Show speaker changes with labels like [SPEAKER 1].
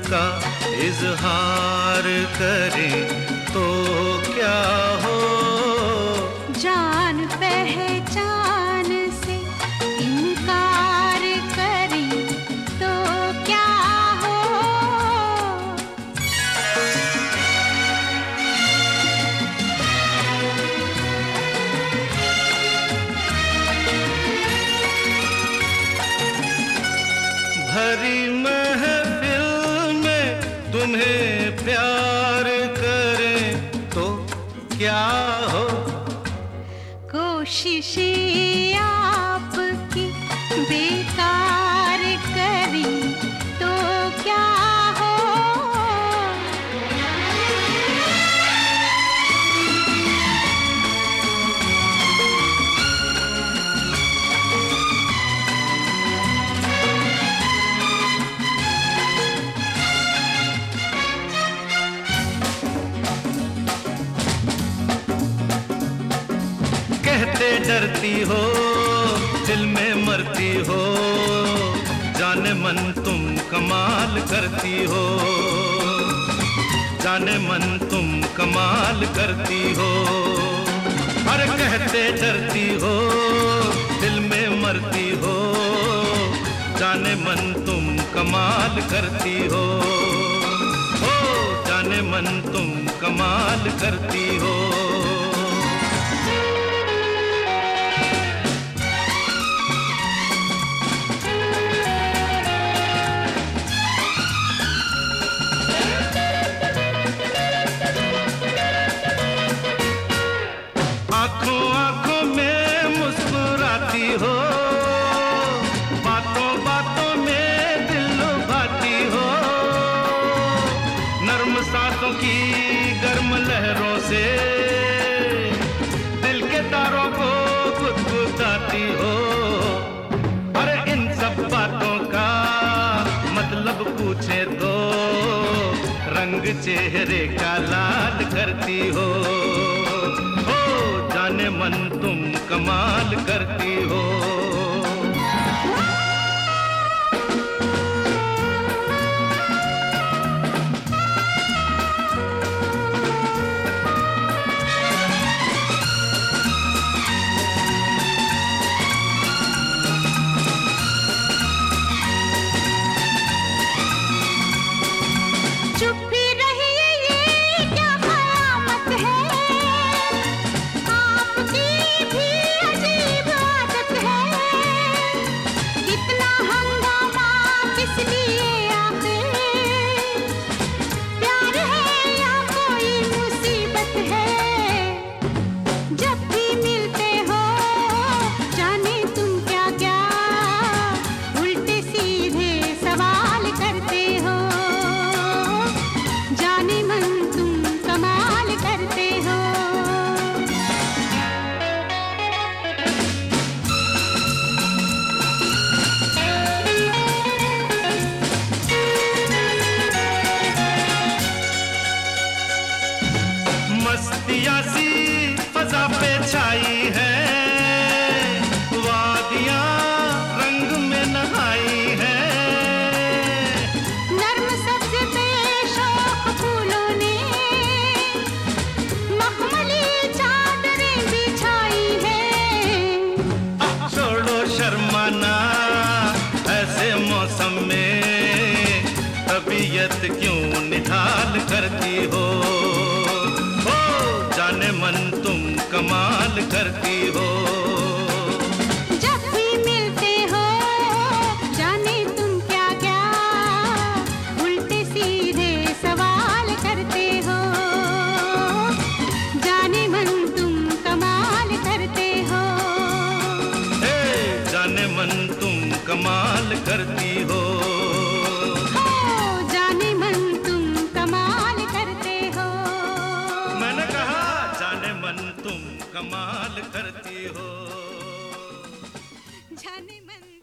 [SPEAKER 1] का इजहार करें तो क्या हो।
[SPEAKER 2] जान पहचान से इनकार करें तो क्या हो।
[SPEAKER 1] भरी महफिल में तुम्हें प्यार करें तो क्या हो।
[SPEAKER 2] कोशिशें आपकी बेकार करें तो क्या हो।
[SPEAKER 1] कहते डरती हो दिल में मरती हो, जाने मन तुम कमाल करती हो। जाने मन तुम कमाल करती हो। अरे कहते डरती हो दिल में मरती हो, जाने मन तुम कमाल करती हो। ओ जाने मन तुम कमाल करती हो। आंखों आंखों में मुस्कुराती हो, बातों बातों में दिल लुभाती हो। नर्म सांसों की गर्म लहरों से दिल के तारों को गुदगुदाती हो। अरे इन सब बातों का मतलब पूछे तो रंग चेहरे का लाल करती हो। जाने मन तुम कमाल करती हो।
[SPEAKER 2] चुप ही रहिए ये क्या कयामत है, आपकी भी अजीब आदत है। इतना हंगामा किस लिए आखिर, प्यार है या कोई मुसीबत है। जब भी मिलते हो जाने तुम क्या क्या उल्टे सीधे सवाल करते हो। जाने मन तुम कमाल करते हो।
[SPEAKER 1] मस्तियाँ सी फजा पे छाई है, वादियाँ रंग में नहाई है।
[SPEAKER 2] नर्म सब्ज पे शौक फूलों ने मखमली चादरें बिछाई है।
[SPEAKER 1] छोड़ो शर्माना ऐसे मौसम में, तबीयत क्यों निढाल करती हो। ओ जाने मन तुम कमाल करती हो।
[SPEAKER 2] जब भी मिलते हो जाने तुम क्या क्या उल्टे सीधे सवाल करते हो। जाने मन तुम कमाल करते हो।
[SPEAKER 1] ए जाने मन तुम कमाल करती हो।
[SPEAKER 2] जाने मन तुम कमाल करते हो।
[SPEAKER 1] मैंने कहा जाने मन तुम कमाल करती हो।
[SPEAKER 2] जाने मन